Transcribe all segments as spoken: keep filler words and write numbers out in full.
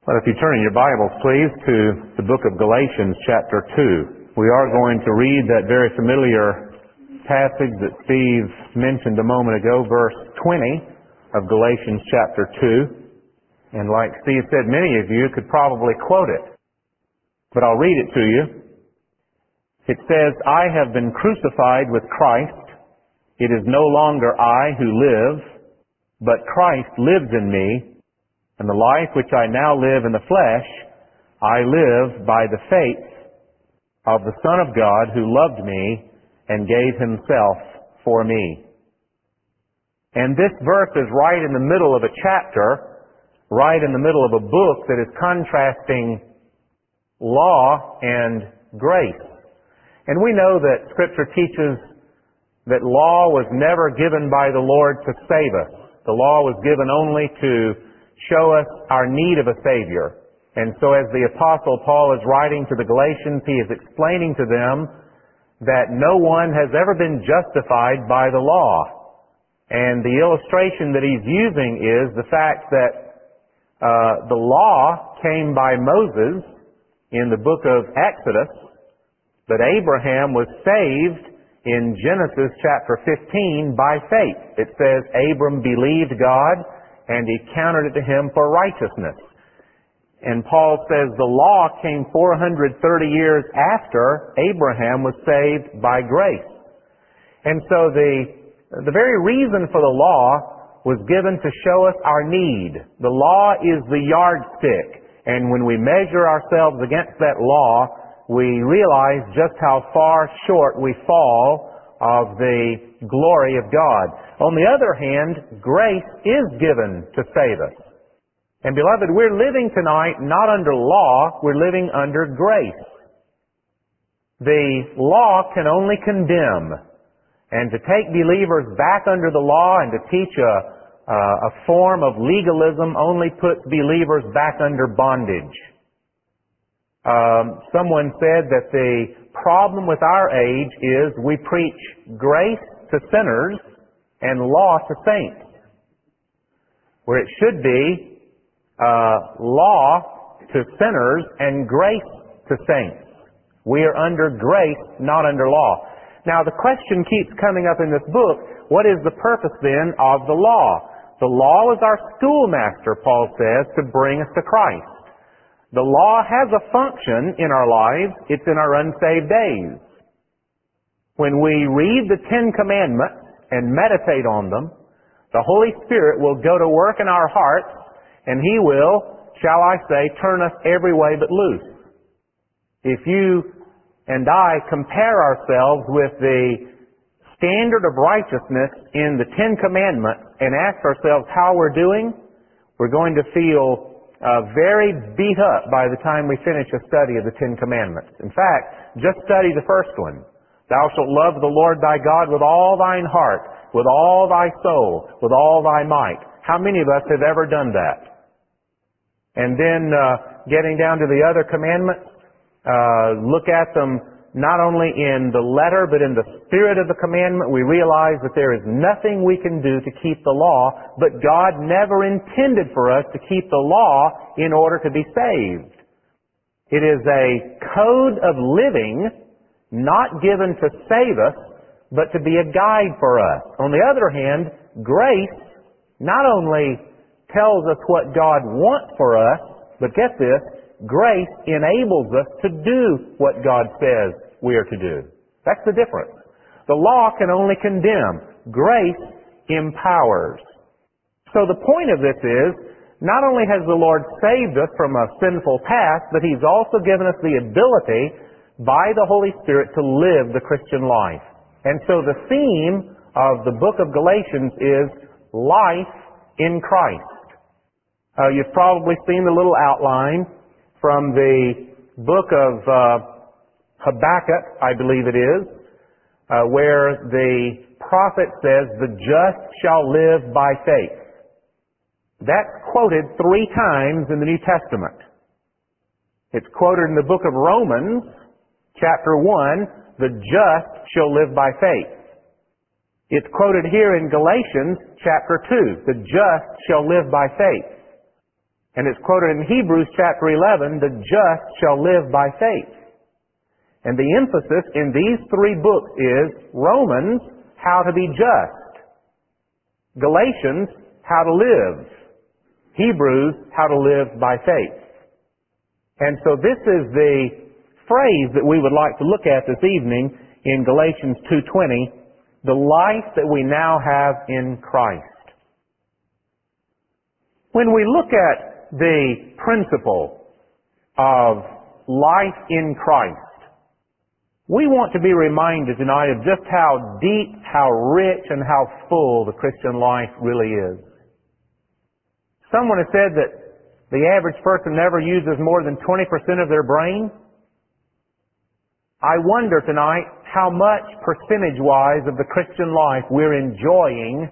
Well, if you turn in your Bibles, please, to the book of Galatians, chapter two. We are going to read that very familiar passage that Steve mentioned a moment ago, verse twenty of Galatians, chapter two. And like Steve said, many of you could probably quote it. But I'll read it to you. It says, "I have been crucified with Christ. It is no longer I who live, but Christ lives in me. And the life which I now live in the flesh, I live by the faith of the Son of God who loved me and gave himself for me." And this verse is right in the middle of a chapter, right in the middle of a book that is contrasting law and grace. And we know that Scripture teaches that law was never given by the Lord to save us. The law was given only to show us our need of a Savior. And so as the Apostle Paul is writing to the Galatians, he is explaining to them that no one has ever been justified by the law. And the illustration that he's using is the fact that uh, the law came by Moses in the book of Exodus, but Abraham was saved in Genesis chapter fifteen by faith. It says, Abram believed God, and he counted it to him for righteousness. And Paul says the law came four hundred thirty years after Abraham was saved by grace. And so the, the very reason for the law was given to show us our need. The law is the yardstick. And when we measure ourselves against that law, we realize just how far short we fall of the glory of God. On the other hand, grace is given to save us. And beloved, we're living tonight not under law, we're living under grace. The law can only condemn. And to take believers back under the law and to teach a, uh, a form of legalism only puts believers back under bondage. Um, someone said that the problem with our age is we preach grace to sinners and law to saints, where it should be uh, law to sinners and grace to saints. We are under grace, not under law. Now the question keeps coming up in this book, what is the purpose then of the law? The law is our schoolmaster, Paul says, to bring us to Christ. The law has a function in our lives. It's in our unsaved days. When we read the Ten Commandments and meditate on them, the Holy Spirit will go to work in our hearts, and He will, shall I say, turn us every way but loose. If you and I compare ourselves with the standard of righteousness in the Ten Commandments and ask ourselves how we're doing, we're going to feel Uh, very beat up by the time we finish a study of the Ten Commandments. In fact, just study the first one. Thou shalt love the Lord thy God with all thine heart, with all thy soul, with all thy might. How many of us have ever done that? And then uh, getting down to the other commandments, uh, look at them not only in the letter, but in the spirit of the commandment. We realize that there is nothing we can do to keep the law, but God never intended for us to keep the law in order to be saved. It is a code of living not given to save us, but to be a guide for us. On the other hand, grace not only tells us what God wants for us, but get this, grace enables us to do what God says we are to do. That's the difference. The law can only condemn. Grace empowers. So the point of this is, not only has the Lord saved us from a sinful past, but He's also given us the ability by the Holy Spirit to live the Christian life. And so the theme of the book of Galatians is life in Christ. Uh, you've probably seen the little outline from the book of uh, Habakkuk, I believe it is, uh, where the prophet says, the just shall live by faith. That's quoted three times in the New Testament. It's quoted in the book of Romans, chapter one, the just shall live by faith. It's quoted here in Galatians chapter two, the just shall live by faith. And it's quoted in Hebrews chapter eleven, the just shall live by faith. And the emphasis in these three books is Romans, how to be just. Galatians, how to live. Hebrews, how to live by faith. And so this is the phrase that we would like to look at this evening in Galatians two twenty, the life that we now have in Christ. When we look at the principle of life in Christ, we want to be reminded tonight of just how deep, how rich, and how full the Christian life really is. Someone has said that the average person never uses more than twenty percent of their brain. I wonder tonight how much percentage-wise of the Christian life we're enjoying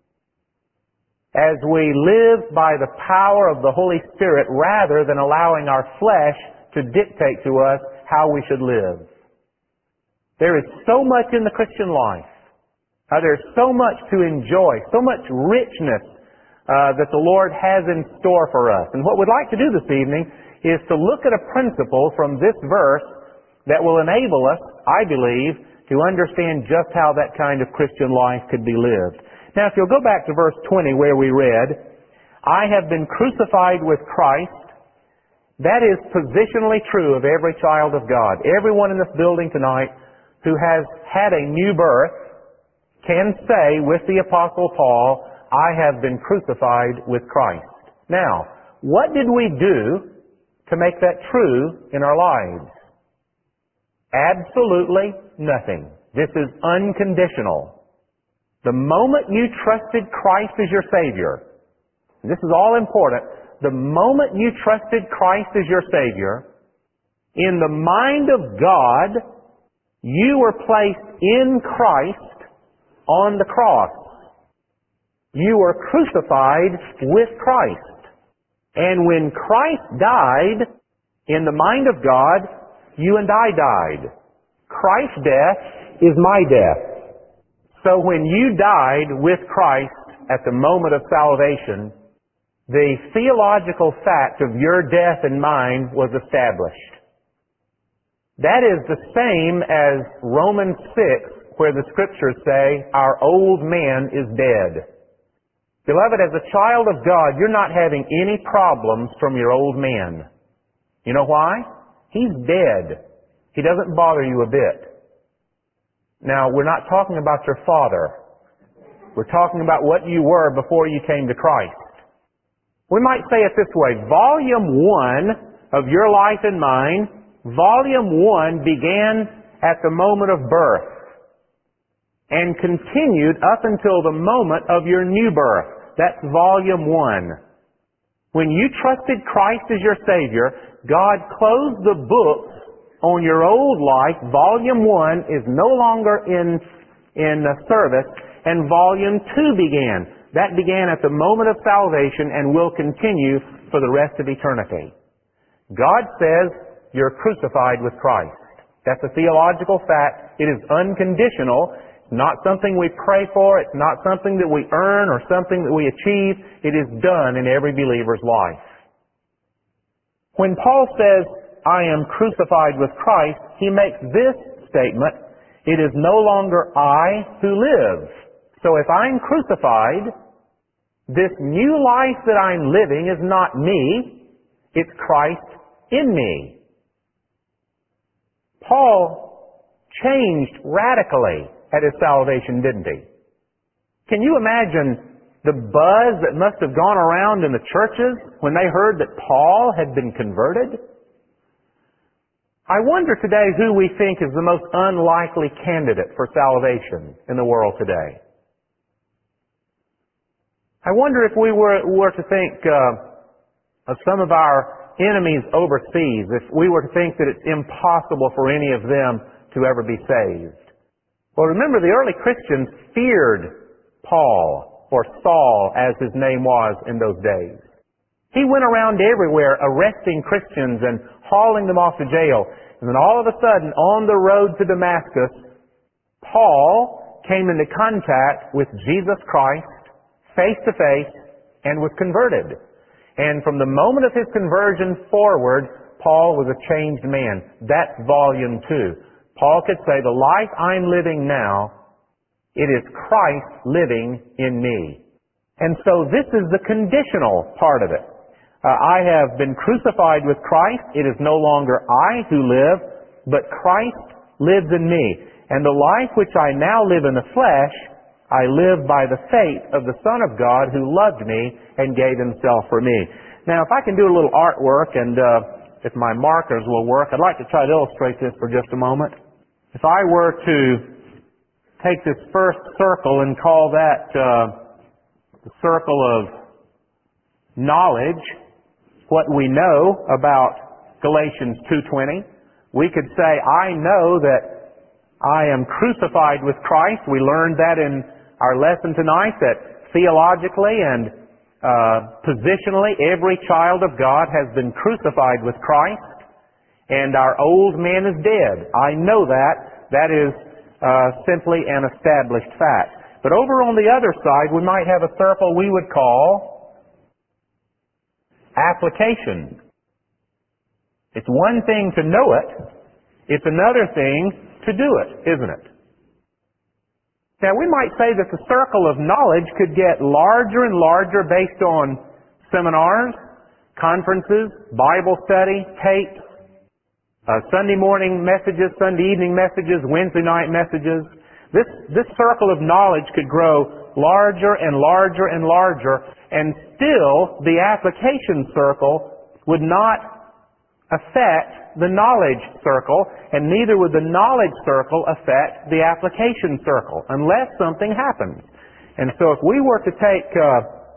as we live by the power of the Holy Spirit rather than allowing our flesh to dictate to us how we should live. There is so much in the Christian life. Uh, there's so much to enjoy, so much richness uh, that the Lord has in store for us. And what we'd like to do this evening is to look at a principle from this verse that will enable us, I believe, to understand just how that kind of Christian life could be lived. Now, if you'll go back to verse twenty where we read, I have been crucified with Christ. That is positionally true of every child of God. Everyone in this building tonight who has had a new birth can say with the Apostle Paul, I have been crucified with Christ. Now, what did we do to make that true in our lives? Absolutely nothing. This is unconditional. The moment you trusted Christ as your Savior, and this is all important, the moment you trusted Christ as your Savior, in the mind of God, you were placed in Christ on the cross. You were crucified with Christ. And when Christ died, in the mind of God, you and I died. Christ's death is my death. So when you died with Christ at the moment of salvation, the theological fact of your death and mine was established. That is the same as Romans six, where the Scriptures say, our old man is dead. Beloved, as a child of God, you're not having any problems from your old man. You know why? He's dead. He doesn't bother you a bit. Now, we're not talking about your father. We're talking about what you were before you came to Christ. We might say it this way, volume one of your life and mine, volume one began at the moment of birth and continued up until the moment of your new birth. That's volume one. When you trusted Christ as your Savior, God closed the books on your old life. Volume one is no longer in, in service, and volume two began. That began at the moment of salvation and will continue for the rest of eternity. God says, you're crucified with Christ. That's a theological fact. It is unconditional. It's not something we pray for. It's not something that we earn or something that we achieve. It is done in every believer's life. When Paul says, I am crucified with Christ, he makes this statement, it is no longer I who live. So if I'm crucified, this new life that I'm living is not me, it's Christ in me. Paul changed radically at his salvation, didn't he? Can you imagine the buzz that must have gone around in the churches when they heard that Paul had been converted? I wonder today who we think is the most unlikely candidate for salvation in the world today. I wonder if we were, were to think uh, of some of our enemies overseas, if we were to think that it's impossible for any of them to ever be saved. Well, remember, the early Christians feared Paul, or Saul as his name was in those days. He went around everywhere arresting Christians and hauling them off to jail. And then all of a sudden, on the road to Damascus, Paul came into contact with Jesus Christ face to face and was converted. And from the moment of his conversion forward, Paul was a changed man. That's volume two. Paul could say, the life I'm living now, it is Christ living in me. And so this is the conditional part of it. Uh, I have been crucified with Christ. It is no longer I who live, but Christ lives in me. And the life which I now live in the flesh, I live by the faith of the Son of God who loved me and gave himself for me. Now, if I can do a little artwork, and uh, if my markers will work, I'd like to try to illustrate this for just a moment. If I were to take this first circle and call that uh, the circle of knowledge, what we know about Galatians two twenty, we could say, I know that I am crucified with Christ. We learned that in our lesson tonight, that theologically and uh, positionally, every child of God has been crucified with Christ, and our old man is dead. I know that. That is uh, simply an established fact. But over on the other side, we might have a circle we would call application. It's one thing to know it. It's another thing to do it, isn't it? Now, we might say that the circle of knowledge could get larger and larger based on seminars, conferences, Bible study, tapes, uh, Sunday morning messages, Sunday evening messages, Wednesday night messages. This, this circle of knowledge could grow larger and larger and larger, and still the application circle would not affect the knowledge circle, and neither would the knowledge circle affect the application circle, unless something happens. And so if we were to take uh,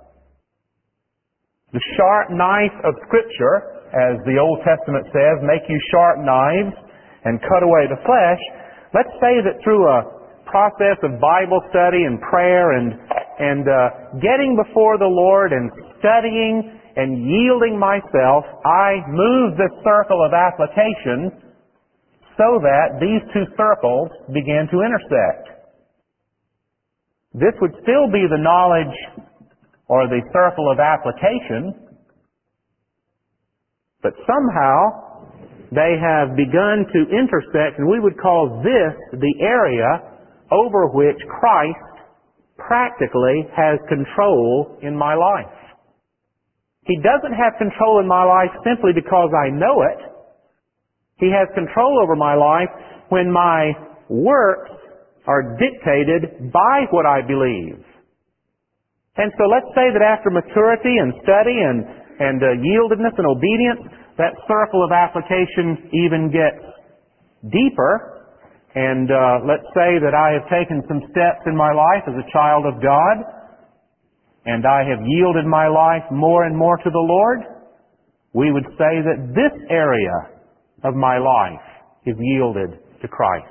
the sharp knife of Scripture, as the Old Testament says, make you sharp knives and cut away the flesh, let's say that through a process of Bible study and prayer and, and uh, getting before the Lord and studying and yielding myself, I move the circle of application so that these two circles begin to intersect. This would still be the knowledge or the circle of application, but somehow they have begun to intersect, and we would call this the area over which Christ practically has control in my life. He doesn't have control in my life simply because I know it. He has control over my life when my works are dictated by what I believe. And so let's say that after maturity and study and, and uh, yieldedness and obedience, that circle of application even gets deeper. And uh, let's say that I have taken some steps in my life as a child of God, and I have yielded my life more and more to the Lord. We would say that this area of my life is yielded to Christ.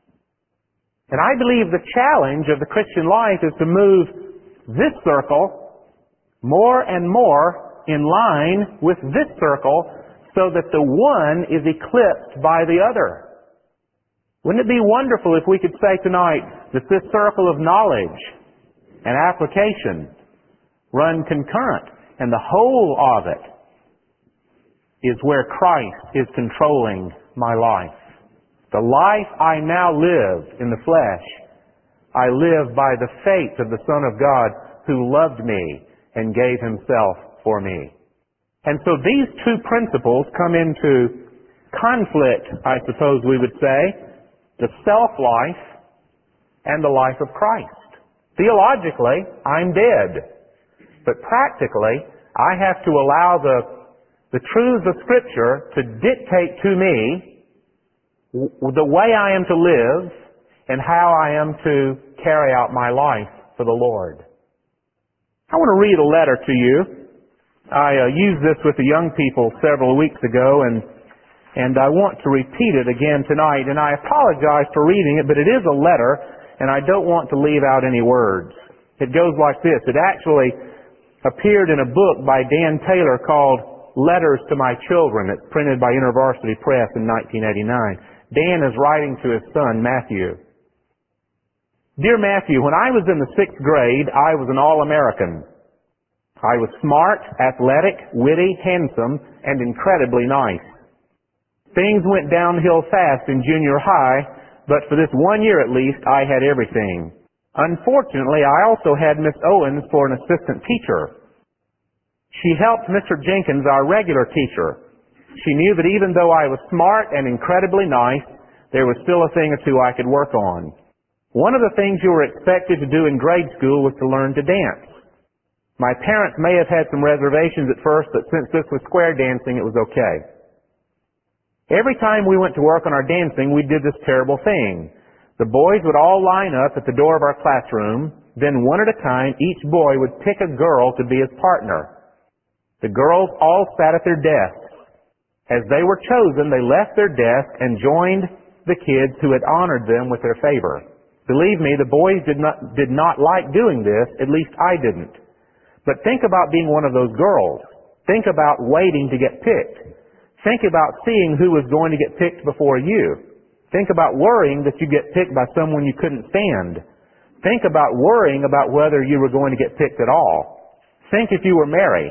And I believe the challenge of the Christian life is to move this circle more and more in line with this circle so that the one is eclipsed by the other. Wouldn't it be wonderful if we could say tonight that this circle of knowledge and application run concurrent, and the whole of it is where Christ is controlling my life. The life I now live in the flesh, I live by the faith of the Son of God who loved me and gave himself for me. And so these two principles come into conflict, I suppose we would say, the self-life and the life of Christ. Theologically, I'm dead. But practically, I have to allow the, the truths of Scripture to dictate to me the way I am to live and how I am to carry out my life for the Lord. I want to read a letter to you. I uh, used this with the young people several weeks ago, and, and I want to repeat it again tonight. And I apologize for reading it, but it is a letter, and I don't want to leave out any words. It goes like this. It actually appeared in a book by Dan Taylor called Letters to My Children. It's printed by InterVarsity Press in nineteen eighty-nine. Dan is writing to his son, Matthew. Dear Matthew, when I was in the sixth grade, I was an All-American. I was smart, athletic, witty, handsome, and incredibly nice. Things went downhill fast in junior high, but for this one year at least, I had everything. Unfortunately, I also had Miss Owens for an assistant teacher. She helped Mister Jenkins, our regular teacher. She knew that even though I was smart and incredibly nice, there was still a thing or two I could work on. One of the things you were expected to do in grade school was to learn to dance. My parents may have had some reservations at first, but since this was square dancing, it was okay. Every time we went to work on our dancing, we did this terrible thing. The boys would all line up at the door of our classroom, then one at a time, each boy would pick a girl to be his partner. The girls all sat at their desks. As they were chosen, they left their desk and joined the kids who had honored them with their favor. Believe me, the boys did not, did not like doing this, at least I didn't. But think about being one of those girls. Think about waiting to get picked. Think about seeing who was going to get picked before you. Think about worrying that you get picked by someone you couldn't stand. Think about worrying about whether you were going to get picked at all. Think if you were Mary.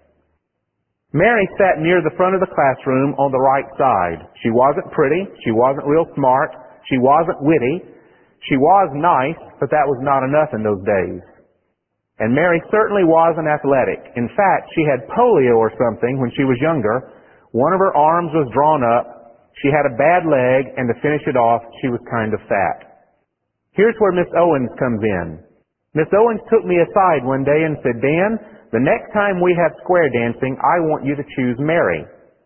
Mary sat near the front of the classroom on the right side. She wasn't pretty. She wasn't real smart. She wasn't witty. She was nice, but that was not enough in those days. And Mary certainly wasn't athletic. In fact, she had polio or something when she was younger. One of her arms was drawn up. She had a bad leg, and to finish it off, she was kind of fat. Here's where Miss Owens comes in. Miss Owens took me aside one day and said, "Dan, the next time we have square dancing, I want you to choose Mary."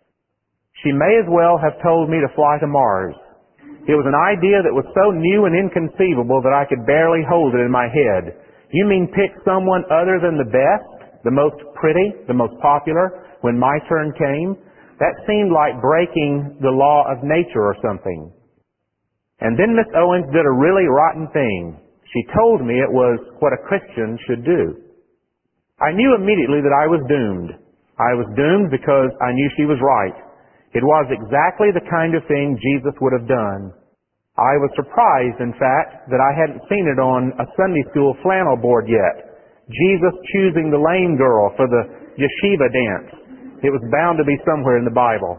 She may as well have told me to fly to Mars. It was an idea that was so new and inconceivable that I could barely hold it in my head. You mean pick someone other than the best, the most pretty, the most popular, when my turn came? That seemed like breaking the law of nature or something. And then Miss Owens did a really rotten thing. She told me it was what a Christian should do. I knew immediately that I was doomed. I was doomed because I knew she was right. It was exactly the kind of thing Jesus would have done. I was surprised, in fact, that I hadn't seen it on a Sunday school flannel board yet. Jesus choosing the lame girl for the yeshiva dance. It was bound to be somewhere in the Bible.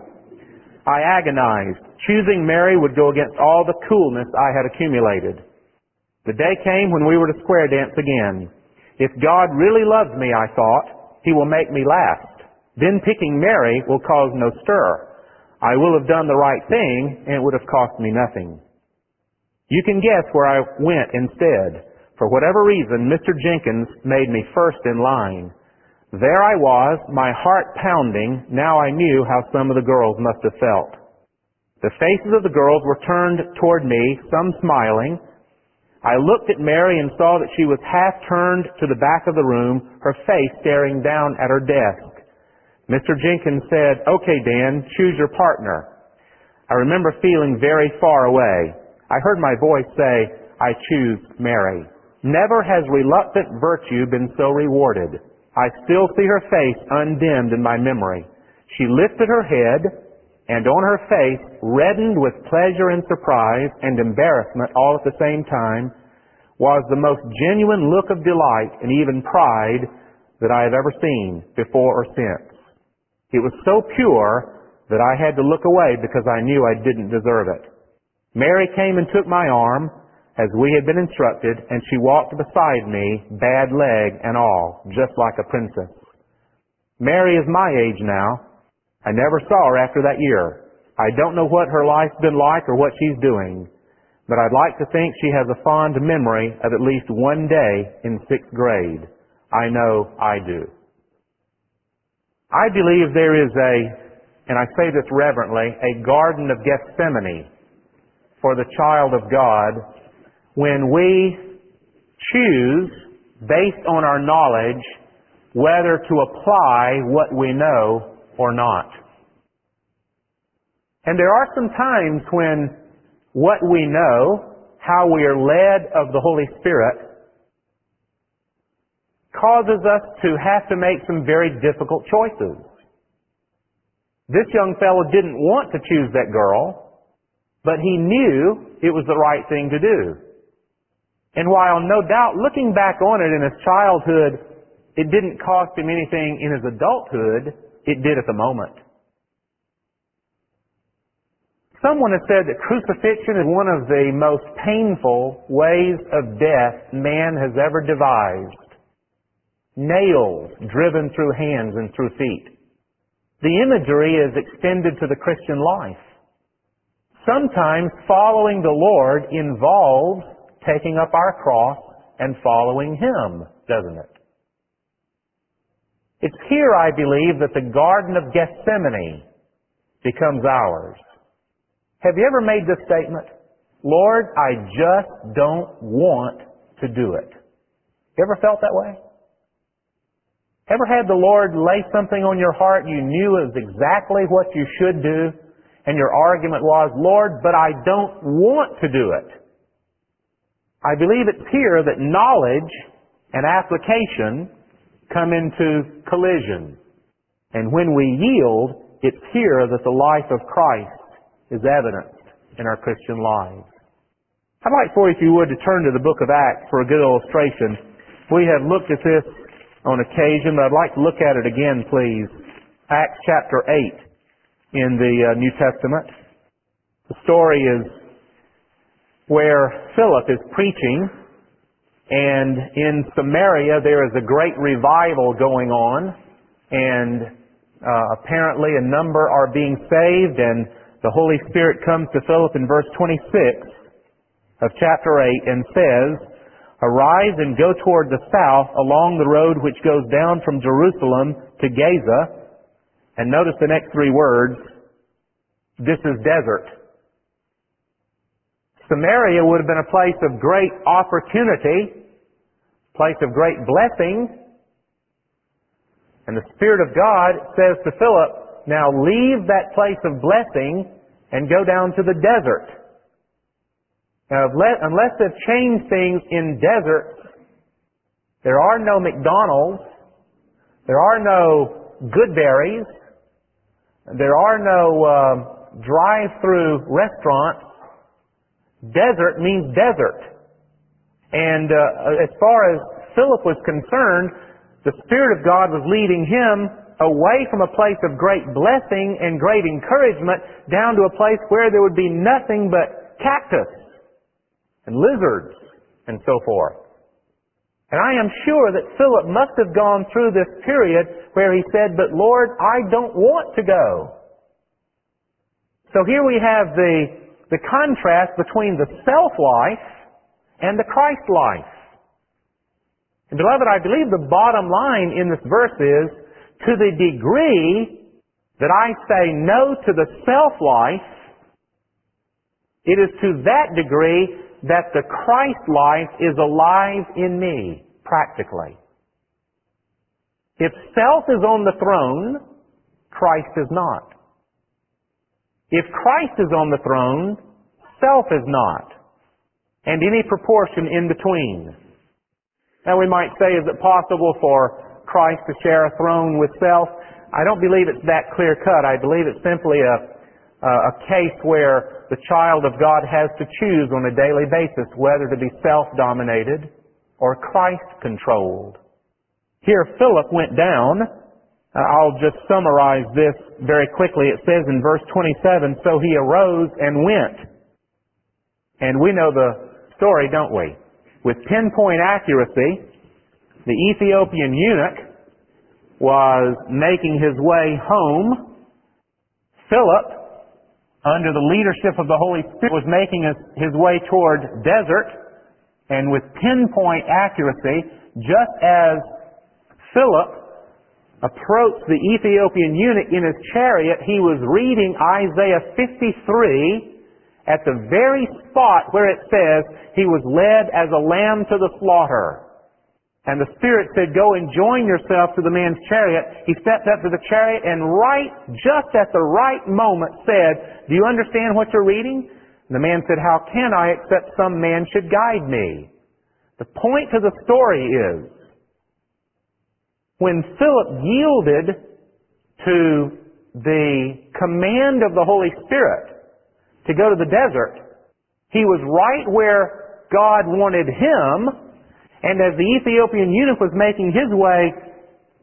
I agonized. Choosing Mary would go against all the coolness I had accumulated. The day came when we were to square dance again. If God really loves me, I thought, He will make me last. Then picking Mary will cause no stir. I will have done the right thing, and it would have cost me nothing. You can guess where I went instead. For whatever reason, Mister Jenkins made me first in line. There I was, my heart pounding. Now I knew how some of the girls must have felt. The faces of the girls were turned toward me, some smiling. I looked at Mary and saw that she was half turned to the back of the room, her face staring down at her desk. Mister Jenkins said, "Okay, Dan, choose your partner." I remember feeling very far away. I heard my voice say, "I choose Mary." Never has reluctant virtue been so rewarded. I still see her face undimmed in my memory. She lifted her head, and on her face, reddened with pleasure and surprise and embarrassment all at the same time, was the most genuine look of delight and even pride that I have ever seen before or since. It was so pure that I had to look away because I knew I didn't deserve it. Mary came and took my arm, as we had been instructed, and she walked beside me, bad leg and all, just like a princess. Mary is my age now. I never saw her after that year. I don't know what her life's been like or what she's doing, but I'd like to think she has a fond memory of at least one day in sixth grade. I know I do. I believe there is a, and I say this reverently, a Garden of Gethsemane for the child of God when we choose, based on our knowledge, whether to apply what we know or not. And there are some times when what we know, how we are led of the Holy Spirit, causes us to have to make some very difficult choices. This young fellow didn't want to choose that girl, but he knew it was the right thing to do. And while no doubt looking back on it in his childhood, it didn't cost him anything in his adulthood. It did at the moment. Someone has said that crucifixion is one of the most painful ways of death man has ever devised. Nails driven through hands and through feet. The imagery is extended to the Christian life. Sometimes following the Lord involves taking up our cross and following Him, doesn't it? It's here, I believe, that the Garden of Gethsemane becomes ours. Have you ever made this statement? Lord, I just don't want to do it. You ever felt that way? Ever had the Lord lay something on your heart you knew it was exactly what you should do, and your argument was, Lord, but I don't want to do it? I believe it's here that knowledge and application come into collision. And when we yield, it's here that the life of Christ is evidenced in our Christian lives. I'd like for you, if you would, to turn to the book of Acts for a good illustration. We have looked at this on occasion, but I'd like to look at it again, please. Acts chapter eight in the uh, New Testament. The story is where Philip is preaching, and in Samaria there is a great revival going on, and uh, apparently a number are being saved, and the Holy Spirit comes to Philip in verse twenty-six of chapter eight and says, Arise and go toward the south along the road which goes down from Jerusalem to Gaza. And notice the next three words. This is desert. Samaria would have been a place of great opportunity, place of great blessing. And the Spirit of God says to Philip, now leave that place of blessing and go down to the desert. Now, unless they've changed things in deserts, there are no McDonald's, there are no Goodberries, there are no uh, drive-through restaurants. Desert means desert. And uh, as far as Philip was concerned, the Spirit of God was leading him away from a place of great blessing and great encouragement down to a place where there would be nothing but cactus and lizards and so forth. And I am sure that Philip must have gone through this period where he said, but Lord, I don't want to go. So here we have the, the contrast between the self-life and the Christ life. And beloved, I believe the bottom line in this verse is, to the degree that I say no to the self-life, it is to that degree that the Christ life is alive in me, practically. If self is on the throne, Christ is not. If Christ is on the throne, self is not. And any proportion in between. Now we might say, is it possible for Christ to share a throne with self? I don't believe it's that clear cut. I believe it's simply a, a case where the child of God has to choose on a daily basis whether to be self-dominated or Christ-controlled. Here Philip went down. I'll just summarize this very quickly. It says in verse twenty-seven, so he arose and went. And we know the story, don't we? With pinpoint accuracy, the Ethiopian eunuch was making his way home. Philip, under the leadership of the Holy Spirit, was making his way toward desert. And with pinpoint accuracy, just as Philip approached the Ethiopian eunuch in his chariot, he was reading Isaiah fifty-three at the very spot where it says, he was led as a lamb to the slaughter. And the Spirit said, go and join yourself to the man's chariot. He stepped up to the chariot and right, just at the right moment said, do you understand what you're reading? And the man said, how can I except some man should guide me? The point to the story is, when Philip yielded to the command of the Holy Spirit to go to the desert, he was right where God wanted him. And as the Ethiopian eunuch was making his way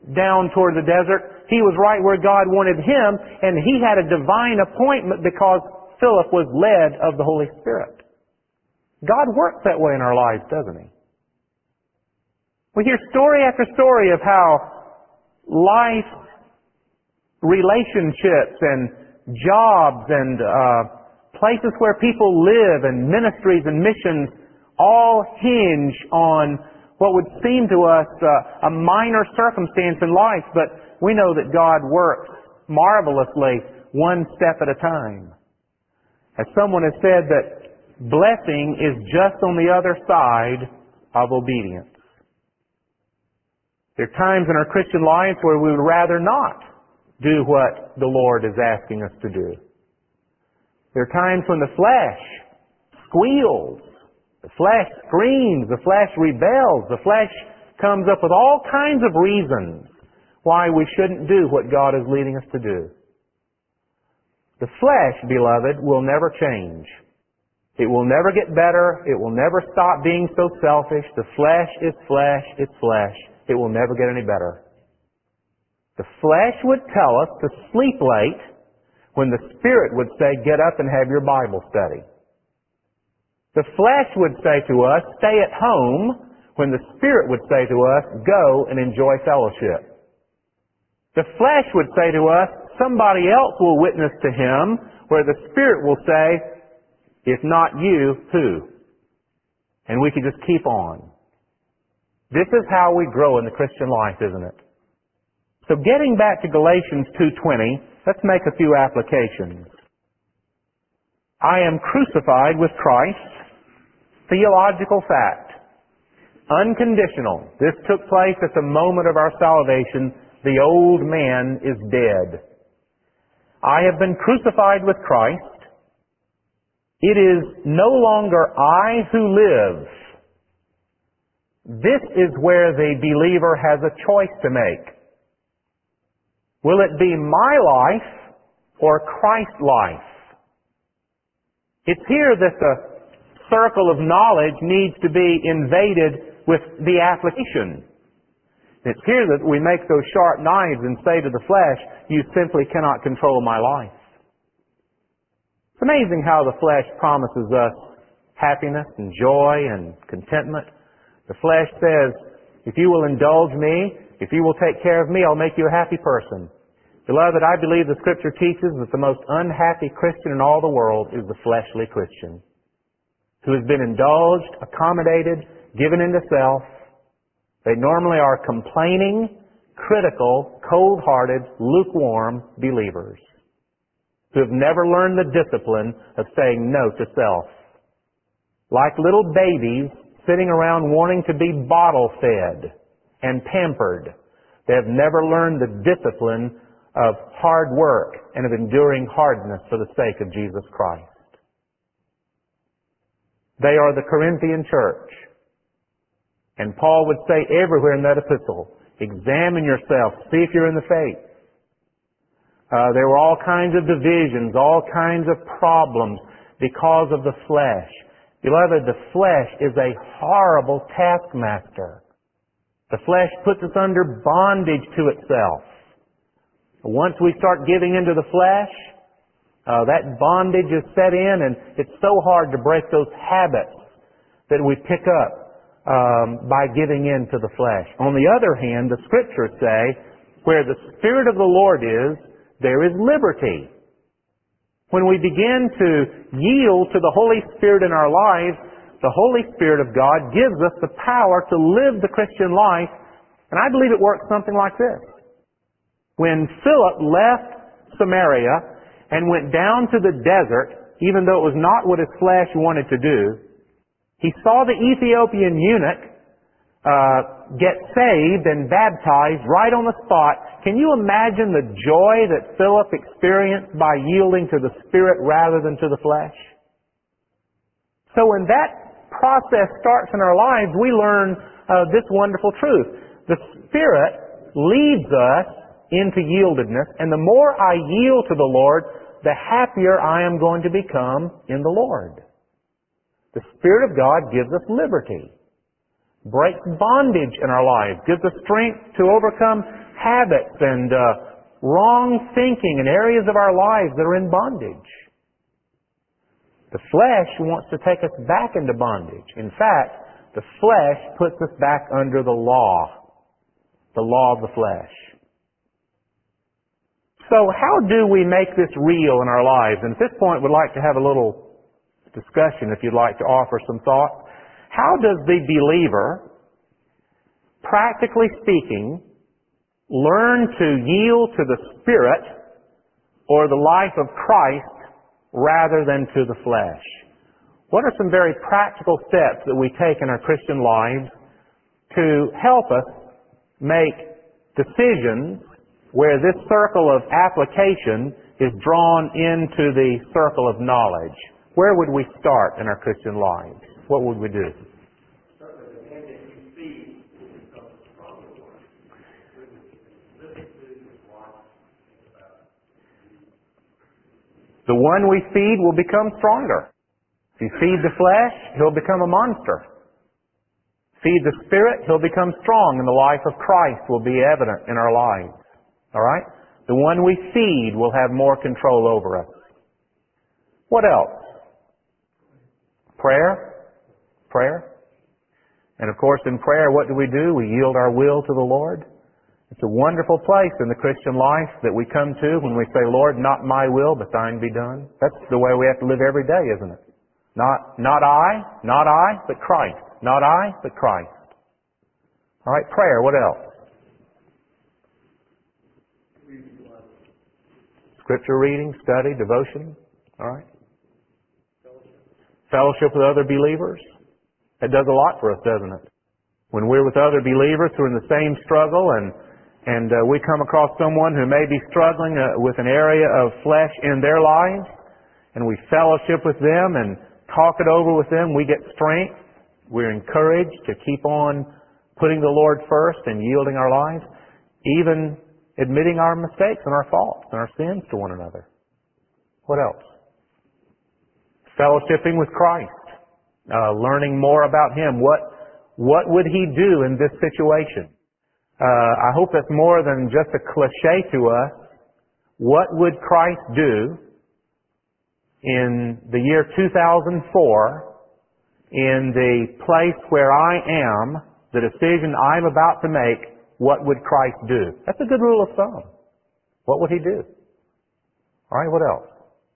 down toward the desert. He was right where God wanted him, and he had a divine appointment because Philip was led of the Holy Spirit. God works that way in our lives, doesn't He? We hear story after story of how life, relationships, and jobs, and uh, places where people live, and ministries and missions all hinge on what would seem to us uh, a minor circumstance in life, but we know that God works marvelously one step at a time. As someone has said, that blessing is just on the other side of obedience. There are times in our Christian lives where we would rather not do what the Lord is asking us to do. There are times when the flesh squeals, the flesh screams, the flesh rebels, the flesh comes up with all kinds of reasons why we shouldn't do what God is leading us to do. The flesh, beloved, will never change. It will never get better. It will never stop being so selfish. The flesh is flesh, it's flesh. It will never get any better. The flesh would tell us to sleep late when the Spirit would say, get up and have your Bible study. The flesh would say to us, stay at home, when the Spirit would say to us, go and enjoy fellowship. The flesh would say to us, somebody else will witness to him, where the Spirit will say, if not you, who? And we could just keep on. This is how we grow in the Christian life, isn't it? So getting back to Galatians two twenty, let's make a few applications. I am crucified with Christ. Theological fact. Unconditional. This took place at the moment of our salvation. The old man is dead. I have been crucified with Christ. It is no longer I who live. This is where the believer has a choice to make. Will it be my life or Christ's life? It's here that the circle of knowledge needs to be invaded with the application. It's here that we make those sharp knives and say to the flesh, you simply cannot control my life. It's amazing how the flesh promises us happiness and joy and contentment. The flesh says, if you will indulge me, if you will take care of me, I'll make you a happy person. Beloved, I believe the Scripture teaches that the most unhappy Christian in all the world is the fleshly Christian, who has been indulged, accommodated, given into self. They normally are complaining, critical, cold-hearted, lukewarm believers who have never learned the discipline of saying no to self. Like little babies sitting around wanting to be bottle-fed and pampered, they have never learned the discipline of hard work and of enduring hardness for the sake of Jesus Christ. They are the Corinthian church. And Paul would say everywhere in that epistle, examine yourself, see if you're in the faith. Uh, there were all kinds of divisions, all kinds of problems because of the flesh. Beloved, the flesh is a horrible taskmaster. The flesh puts us under bondage to itself. Once we start giving into the flesh, uh, that bondage is set in, and it's so hard to break those habits that we pick up um, by giving in to the flesh. On the other hand, the Scriptures say, where the Spirit of the Lord is, there is liberty. When we begin to yield to the Holy Spirit in our lives, the Holy Spirit of God gives us the power to live the Christian life, and I believe it works something like this. When Philip left Samaria and went down to the desert, even though it was not what his flesh wanted to do, he saw the Ethiopian eunuch uh, get saved and baptized right on the spot. Can you imagine the joy that Philip experienced by yielding to the Spirit rather than to the flesh? So when that process starts in our lives, we learn uh, this wonderful truth. The Spirit leads us into yieldedness, and the more I yield to the Lord, the happier I am going to become in the Lord. The Spirit of God gives us liberty, breaks bondage in our lives, gives us strength to overcome habits and uh, wrong thinking in areas of our lives that are in bondage. The flesh wants to take us back into bondage. In fact, the flesh puts us back under the law, the law of the flesh. So how do we make this real in our lives? And at this point, we'd like to have a little discussion, if you'd like to offer some thoughts. How does the believer, practically speaking, learn to yield to the Spirit or the life of Christ rather than to the flesh? What are some very practical steps that we take in our Christian lives to help us make decisions where this circle of application is drawn into the circle of knowledge? Where would we start in our Christian lives? What would we do? The one we feed will become stronger. If you feed the flesh, he'll become a monster. Feed the Spirit, he'll become strong, and the life of Christ will be evident in our lives. All right? The one we feed will have more control over us. What else? Prayer. Prayer. And of course, in prayer, what do we do? We yield our will to the Lord. It's a wonderful place in the Christian life that we come to when we say, Lord, not my will, but thine be done. That's the way we have to live every day, isn't it? Not, not I, not I, but Christ. Not I, but Christ. All right, prayer. What else? Scripture reading, study, devotion. All right. Fellowship with other believers. It does a lot for us, doesn't it? When we're with other believers who are in the same struggle and and uh, we come across someone who may be struggling uh, with an area of flesh in their lives, and we fellowship with them and talk it over with them, we get strength. We're encouraged to keep on putting the Lord first and yielding our lives, even admitting our mistakes and our faults and our sins to one another. What else? Fellowshipping with Christ. Uh, learning more about Him. What, what would He do in this situation? Uh, I hope that's more than just a cliche to us. What would Christ do in the year two thousand four in the place where I am, the decision I'm about to make? What would Christ do? That's a good rule of thumb. What would He do? All right, what else?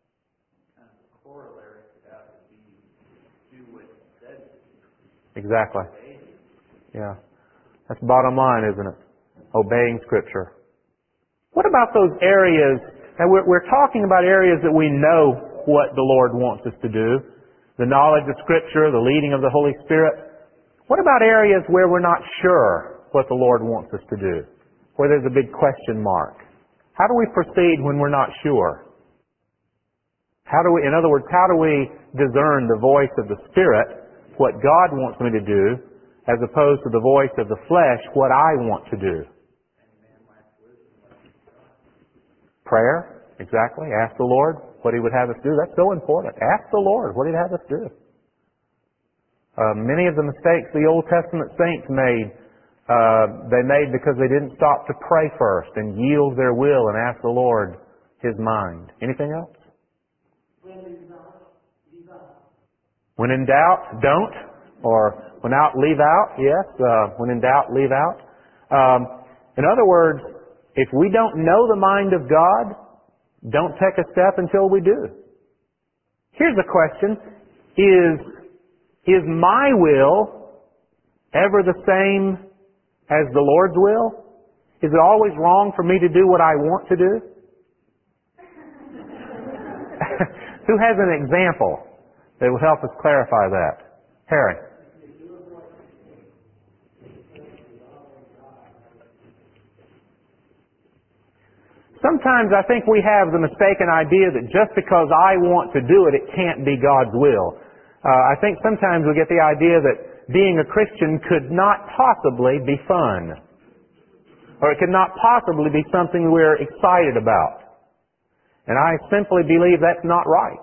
Exactly. Yeah. That's bottom line, isn't it? Obeying Scripture. What about those areas, and we're, we're talking about areas that we know what the Lord wants us to do, the knowledge of Scripture, the leading of the Holy Spirit. What about areas where we're not sure what the Lord wants us to do, where there's a big question mark? How do we proceed when we're not sure? How do we, in other words, how do we discern the voice of the Spirit, what God wants me to do, as opposed to the voice of the flesh, what I want to do? Prayer, exactly. Ask the Lord what He would have us do. That's so important. Ask the Lord what He'd have us do. Uh, many of the mistakes the Old Testament saints made, uh, they made because they didn't stop to pray first and yield their will and ask the Lord His mind. Anything else? When in doubt, don't. Or when out, leave out. Yes, uh, when in doubt, leave out. Um, in other words, if we don't know the mind of God, don't take a step until we do. Here's a question. Is, is my will ever the same as the Lord's will? Is it always wrong for me to do what I want to do? Who has an example that will help us clarify that? Harry. Sometimes I think we have the mistaken idea that just because I want to do it, it can't be God's will. Uh, I think sometimes we get the idea that being a Christian could not possibly be fun. Or it could not possibly be something we're excited about. And I simply believe that's not right.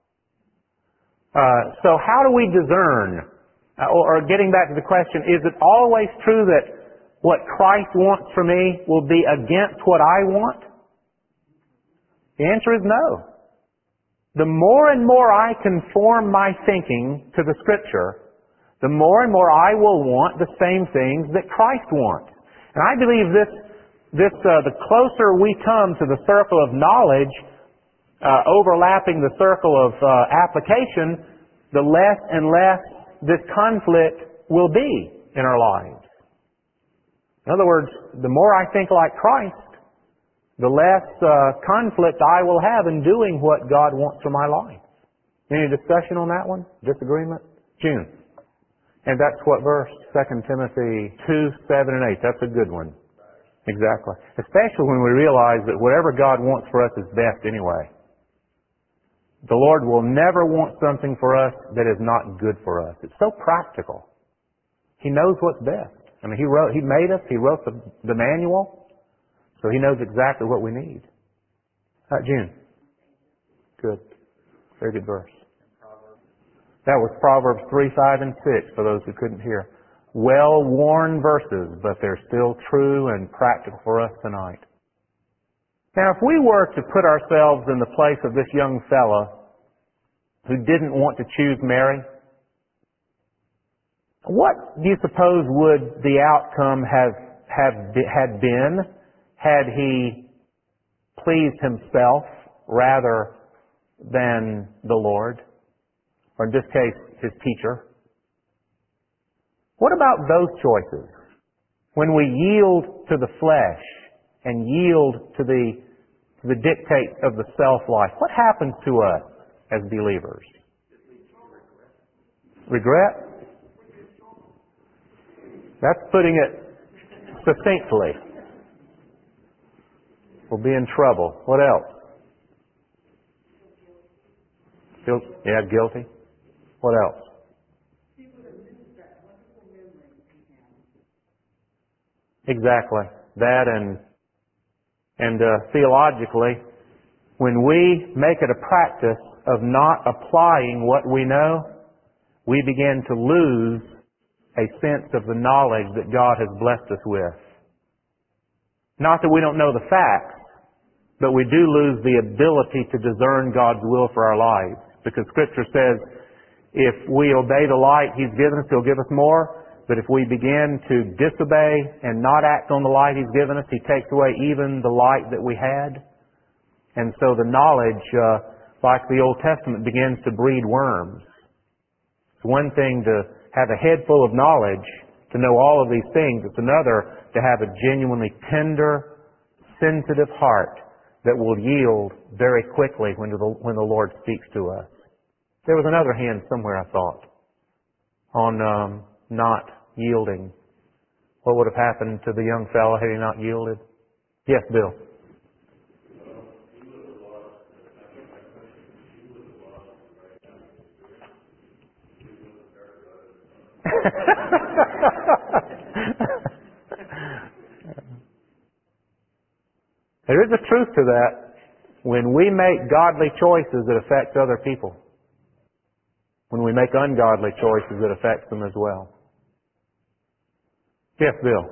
Uh, so how do we discern? Uh, or, or getting back to the question, is it always true that what Christ wants for me will be against what I want? The answer is no. The more and more I conform my thinking to the Scripture, the more and more I will want the same things that Christ wants. And I believe this, this uh, the closer we come to the circle of knowledge, uh, overlapping the circle of uh, application, the less and less this conflict will be in our lives. In other words, the more I think like Christ, the less uh, conflict I will have in doing what God wants for my life. Any discussion on that one? Disagreement? June. And that's what verse? Second Timothy two, seven, and eight. That's a good one. Exactly. Especially when we realize that whatever God wants for us is best anyway. The Lord will never want something for us that is not good for us. It's so practical. He knows what's best. I mean, He wrote, He made us. He wrote the, the manual. So He knows exactly what we need. Uh, June. Good. Very good verse. That was Proverbs three, five, and six for those who couldn't hear. Well-worn verses, but they're still true and practical for us tonight. Now, if we were to put ourselves in the place of this young fella who didn't want to choose Mary, what do you suppose would the outcome have, have had been had he pleased himself rather than the Lord? Or in this case, his teacher. What about those choices? When we yield to the flesh and yield to the, to the dictates of the self-life, what happens to us as believers? Regret? That's putting it succinctly. We'll be in trouble. What else? Guilty. Yeah, guilty. What else? Exactly. That and and uh, theologically, when we make it a practice of not applying what we know, we begin to lose a sense of the knowledge that God has blessed us with. Not that we don't know the facts, but we do lose the ability to discern God's will for our lives. Because Scripture says, if we obey the light He's given us, He'll give us more. But if we begin to disobey and not act on the light He's given us, He takes away even the light that we had. And so the knowledge, uh, like the Old Testament, begins to breed worms. It's one thing to have a head full of knowledge, to know all of these things. It's another to have a genuinely tender, sensitive heart that will yield very quickly when the, when the Lord speaks to us. There was another hand somewhere, I thought, on um, not yielding. What would have happened to the young fellow had he not yielded? Yes, Bill. There is a truth to that. When we make godly choices, it affects other people. When we make ungodly choices, it affects them as well. Yes, Bill.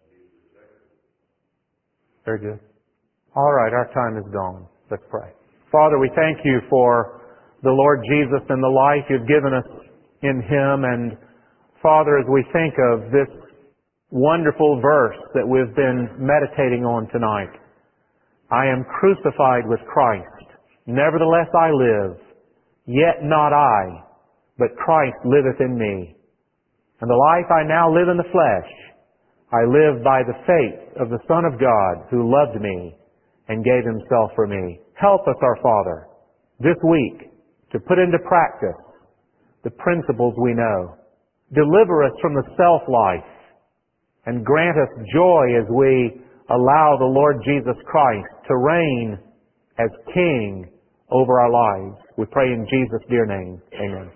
Very good. All right, our time is gone. Let's pray. Father, we thank you for the Lord Jesus and the life you've given us in Him. And Father, as we think of this wonderful verse that we've been meditating on tonight, I am crucified with Christ. Nevertheless I live, yet not I, but Christ liveth in me. And the life I now live in the flesh, I live by the faith of the Son of God who loved me and gave Himself for me. Help us, our Father, this week to put into practice the principles we know. Deliver us from the self-life and grant us joy as we allow the Lord Jesus Christ to reign as King over our lives. We pray in Jesus' dear name. Amen.